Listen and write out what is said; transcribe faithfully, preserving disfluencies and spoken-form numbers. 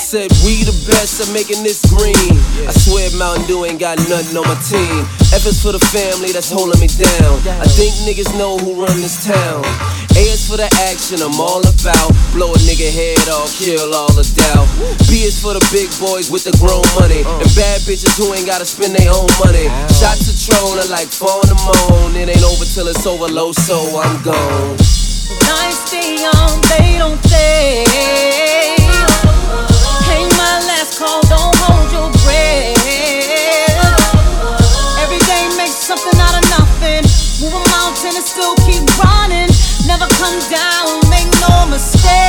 said we the best at making this green. I swear Mountain Dew ain't got nothing on my team. F is for the family that's holding me down. I think niggas know who run this town. A is for the action I'm all about. Blow a nigga head off, kill all the doubt. B is for the big boys with the grown money, and bad bitches who ain't gotta spend their own money. Shots of Tron are like four in the moon. It ain't over till it's over low, so I'm gone. I stay on, they don't stay. Ain't my last call, don't hold your breath. Every day make something out of nothing. Move a mountain and still keep running. Never come down, make no mistake.